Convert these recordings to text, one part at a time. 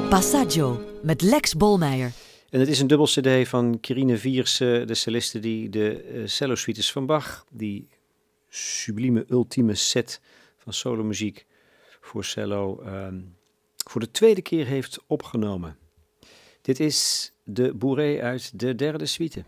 Passaggio met Lex Bolmeijer. En het is een dubbel cd van Quirine Viersen, de celliste die de cello-suites van Bach, die sublieme ultieme set van solomuziek voor cello, voor de tweede keer heeft opgenomen. Dit is de bourrée uit de derde suite.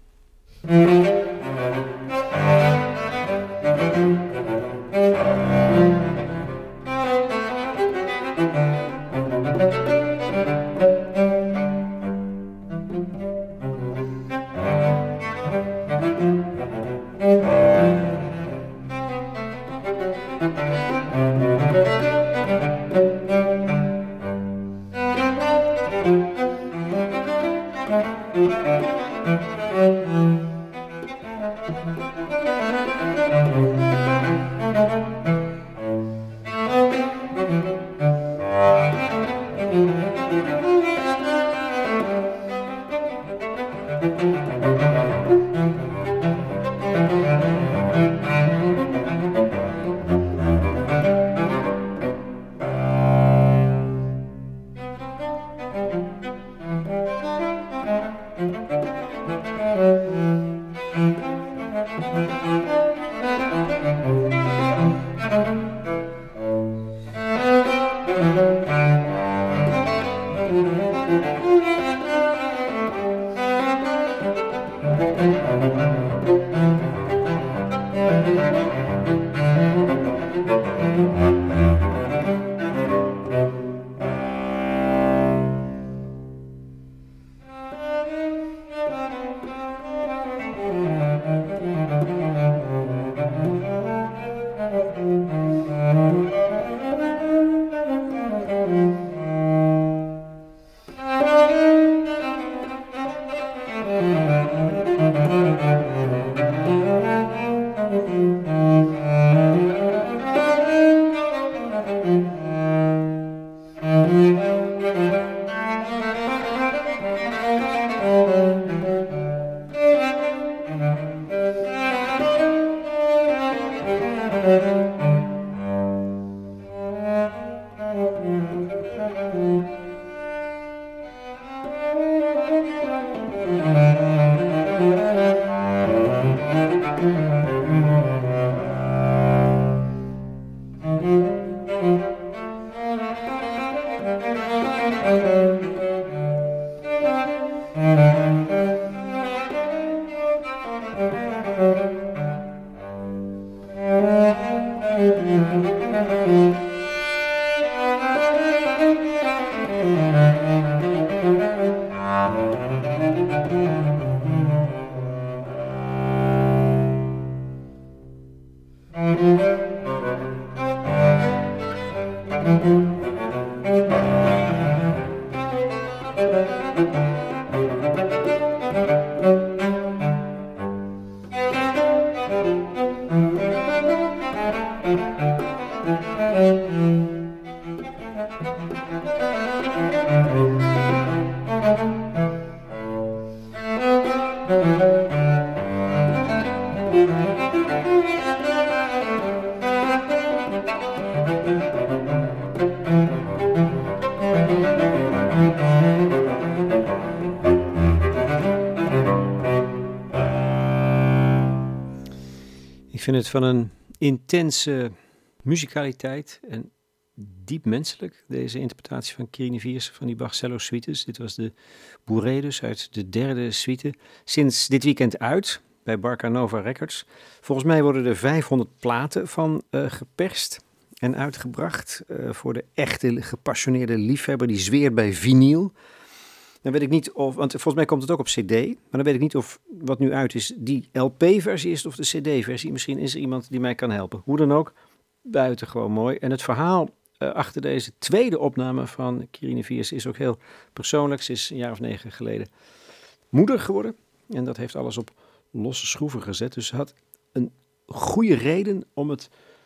Ik vind het van een intense muzikaliteit en diep menselijk, deze interpretatie van Quirine Viersen van die Bach cello suites. Dit was de bourrée dus uit de derde suite. Sinds dit weekend uit bij Barca Nova Records. Volgens mij worden er 500 platen van geperst en uitgebracht voor de echte gepassioneerde liefhebber die zweert bij vinyl. Dan weet ik niet of, want volgens mij komt het ook op cd, maar dan weet ik niet of wat nu uit is die LP-versie is of de cd-versie. Misschien is er iemand die mij kan helpen. Hoe dan ook, buitengewoon mooi. En het verhaal achter deze tweede opname van Quirine Viersen is ook heel persoonlijk. Ze is een jaar of 9 geleden moeder geworden en dat heeft alles op losse schroeven gezet. Dus ze had een goede reden om het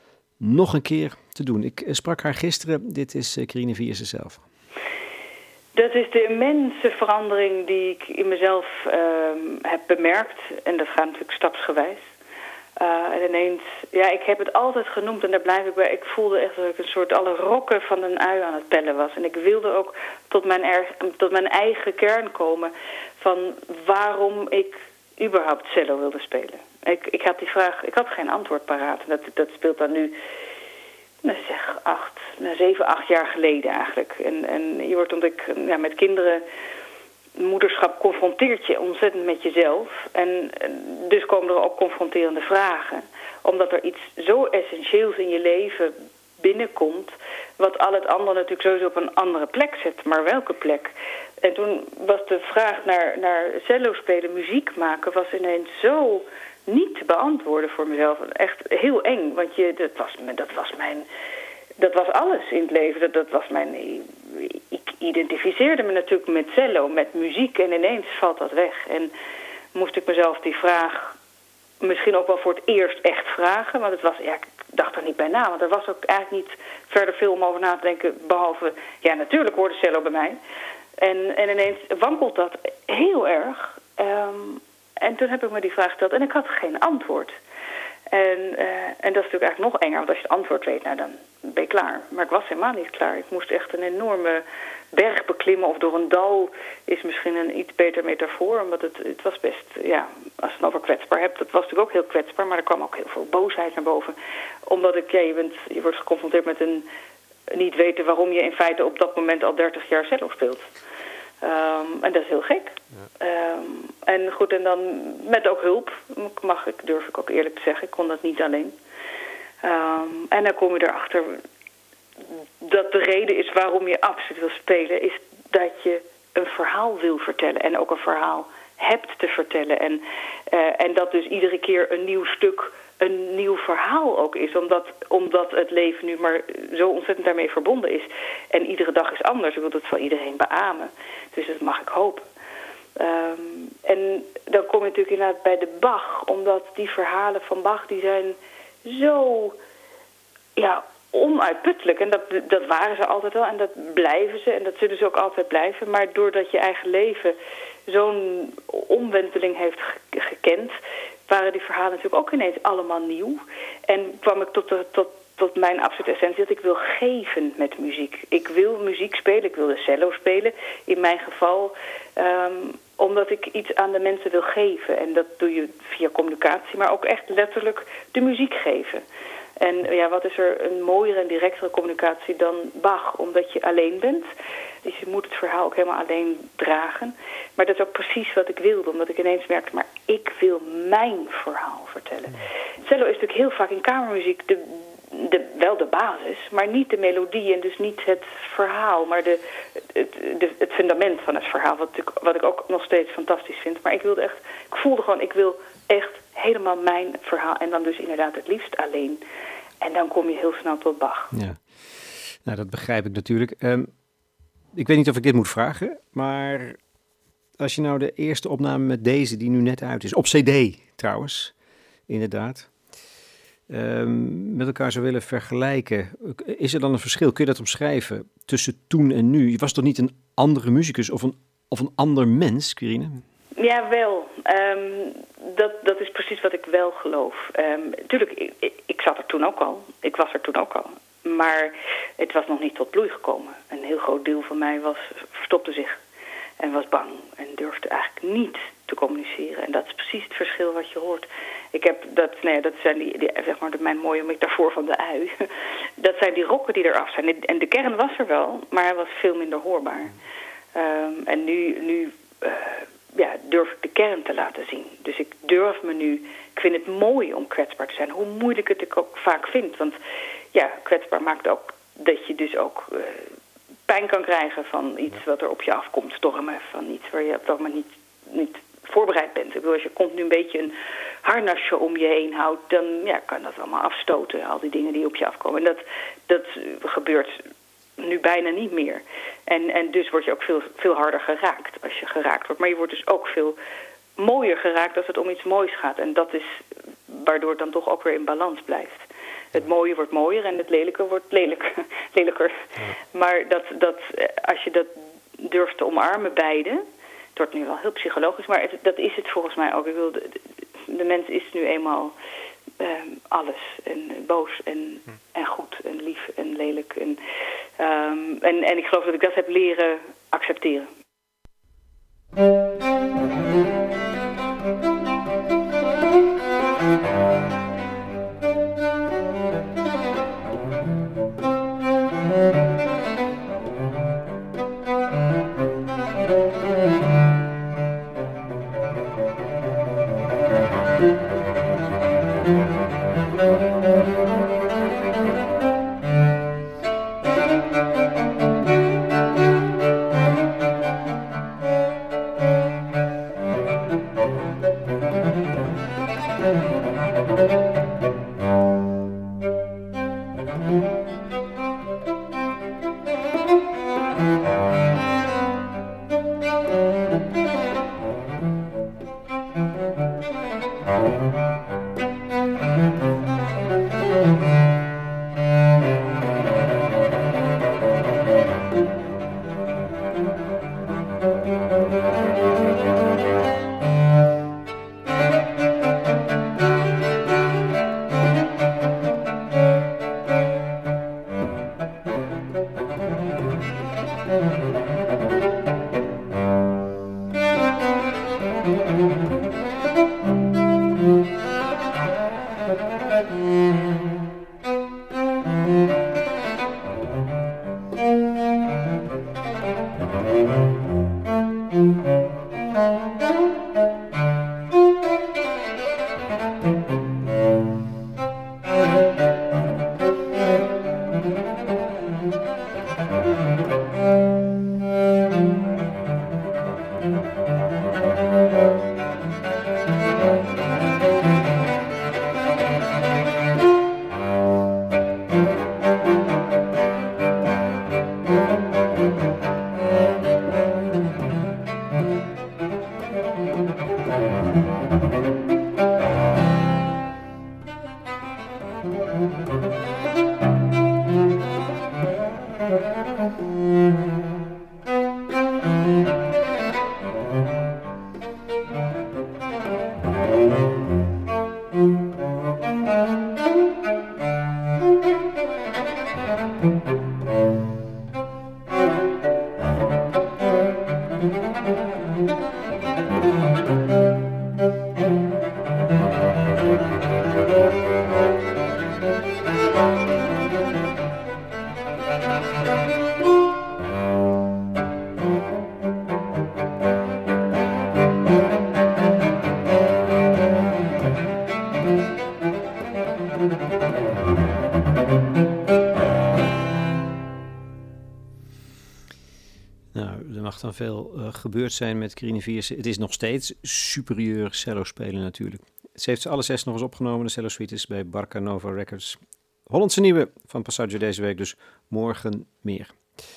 nog een keer te doen. Ik sprak haar gisteren, dit is Quirine Viersen zelf. Dat is de immense verandering die ik in mezelf heb bemerkt. En dat gaat natuurlijk stapsgewijs. En ineens, ik heb het altijd genoemd en daar blijf ik bij. Ik voelde echt dat ik een soort alle rokken van een ui aan het pellen was. En ik wilde ook tot mijn eigen kern komen van waarom ik überhaupt cello wilde spelen. Ik had die vraag, ik had geen antwoord paraat. Dat speelt dan nu, 7, 8 jaar geleden eigenlijk. En je wordt, omdat ik met kinderen, moederschap confronteert je ontzettend met jezelf. En dus komen er ook confronterende vragen. Omdat er iets zo essentieels in je leven binnenkomt, wat al het andere natuurlijk sowieso op een andere plek zet. Maar welke plek? En toen was de vraag naar cello spelen, muziek maken, was ineens zo niet te beantwoorden voor mezelf. Echt heel eng, want dat was alles in het leven. Ik identificeerde me natuurlijk met cello, met muziek, en ineens valt dat weg. En moest ik mezelf die vraag misschien ook wel voor het eerst echt vragen. Want ik dacht er niet bij na, want er was ook eigenlijk niet verder veel om over na te denken, behalve, natuurlijk hoorde cello bij mij. En ineens wankelt dat heel erg. En toen heb ik me die vraag gesteld en ik had geen antwoord. En dat is natuurlijk eigenlijk nog enger, want als je het antwoord weet, dan ben je klaar. Maar ik was helemaal niet klaar. Ik moest echt een enorme berg beklimmen, of door een dal is misschien een iets beter metafoor, omdat het was best, als je het over kwetsbaar hebt, dat was natuurlijk ook heel kwetsbaar, maar er kwam ook heel veel boosheid naar boven. Omdat je wordt geconfronteerd met een niet weten waarom je in feite op dat moment al 30 jaar cello speelt. En dat is heel gek. Ja. En goed, en dan met ook hulp, durf ik ook eerlijk te zeggen. Ik kon dat niet alleen. En dan kom je erachter dat de reden is waarom je absoluut wil spelen, is dat je een verhaal wil vertellen. En ook een verhaal hebt te vertellen. En dat dus iedere keer een nieuw stuk, een nieuw verhaal ook is. Omdat het leven nu maar zo ontzettend daarmee verbonden is. En iedere dag is anders. Ik wil het van iedereen beamen. Dus dat mag ik hopen. En dan kom je natuurlijk inderdaad bij de Bach. Omdat die verhalen van Bach, die zijn zo onuitputtelijk. En dat waren ze altijd al. En dat blijven ze. En dat zullen ze ook altijd blijven. Maar doordat je eigen leven zo'n omwenteling heeft gekend, waren die verhalen natuurlijk ook ineens allemaal nieuw. En kwam ik tot mijn absolute essentie dat ik wil geven met muziek. Ik wil muziek spelen, ik wil de cello spelen. In mijn geval, omdat ik iets aan de mensen wil geven. En dat doe je via communicatie, maar ook echt letterlijk de muziek geven. En wat is er een mooiere en directere communicatie dan Bach? Omdat je alleen bent. Dus je moet het verhaal ook helemaal alleen dragen. Maar dat is ook precies wat ik wilde. Omdat ik ineens merkte, maar ik wil mijn verhaal vertellen. Cello is natuurlijk heel vaak in kamermuziek wel de basis, maar niet de melodie en dus niet het verhaal, maar het fundament van het verhaal, wat ik ook nog steeds fantastisch vind. Maar ik voelde gewoon, ik wil echt helemaal mijn verhaal en dan dus inderdaad het liefst alleen. En dan kom je heel snel tot Bach. Ja, nou dat begrijp ik natuurlijk. Ik weet niet of ik dit moet vragen, maar als je nou de eerste opname met deze, die nu net uit is, op CD trouwens, inderdaad, met elkaar zou willen vergelijken, is er dan een verschil? Kun je dat omschrijven tussen toen en nu? Je was toch niet een andere muzikus of een ander mens, Quirine? Ja, wel. Dat is precies wat ik wel geloof. Tuurlijk, ik zat er toen ook al. Ik was er toen ook al. Maar het was nog niet tot bloei gekomen. Een heel groot deel van mij verstopte zich en was bang en durfde eigenlijk niet te communiceren. En dat is precies het verschil wat je hoort. Dat zijn mijn mooie metafoor van de ui. Dat zijn die rokken die eraf zijn. En de kern was er wel, maar hij was veel minder hoorbaar. En nu durf ik de kern te laten zien. Dus ik durf me nu. Ik vind het mooi om kwetsbaar te zijn. Hoe moeilijk het ik ook vaak vind. Want kwetsbaar maakt ook dat je dus ook pijn kan krijgen van iets wat er op je afkomt. Stormen van iets waar je op dat moment niet voorbereid bent. Ik bedoel, als je continu een beetje een harnasje om je heen houdt, dan kan dat allemaal afstoten. Al die dingen die op je afkomen. En dat gebeurt nu bijna niet meer. En dus word je ook veel, veel harder geraakt als je geraakt wordt. Maar je wordt dus ook veel mooier geraakt als het om iets moois gaat. En dat is waardoor het dan toch ook weer in balans blijft. Het mooie wordt mooier en het lelijke wordt lelijker. Ja. Maar als je dat durft te omarmen, beide, het wordt nu wel heel psychologisch, maar dat is het volgens mij ook. De mens is nu eenmaal alles. En boos en goed en lief en lelijk. En ik geloof dat ik dat heb leren accepteren. Nou, er mag dan veel gebeurd zijn met Quirin Viersen. Het is nog steeds superieur cello spelen natuurlijk. Ze heeft ze alle 6 nog eens opgenomen, de cello suites bij Barca Nova Records. Hollandse nieuwe van Passaggio deze week, dus morgen meer.